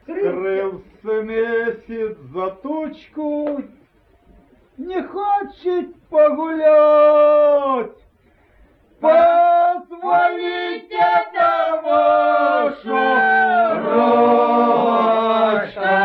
Скрылся месяц за тучку, не хочет погулять. Позвоните это вашу ручка.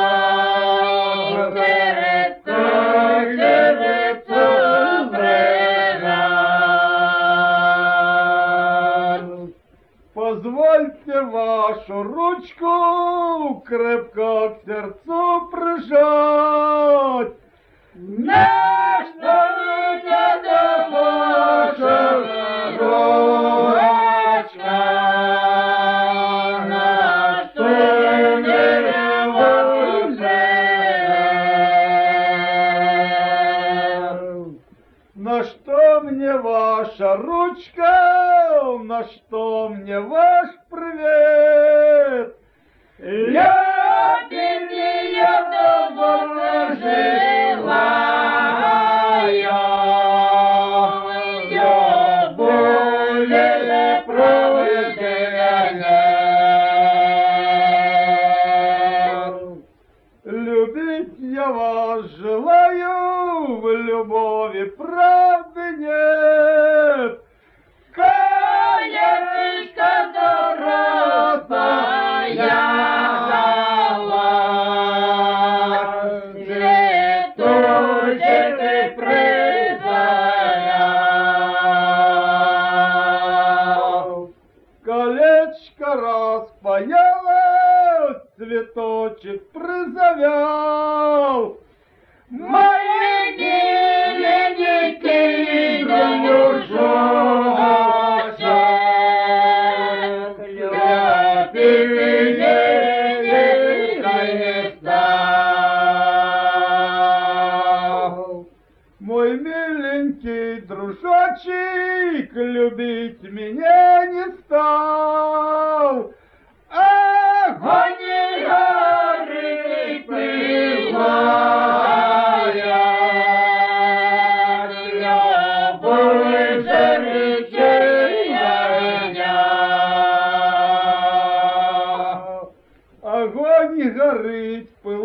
Позвольте вашу ручку крепко к сердцу прижать. На что это ваша ручка? На что на что мне ваша ручка? На что мне ваш привет? Я тебе добро желаю, я более проведения. Любить я вас желаю, в любови правды нет. Конечка дорогая, цветочек ты призовя. Колечко распаялось, цветочек призовял. Мои миленькие дружочек, мой миленький дружочек любить меня не стал. Огонь и горит пылая, любовь жаркая. Огонь горит пылая.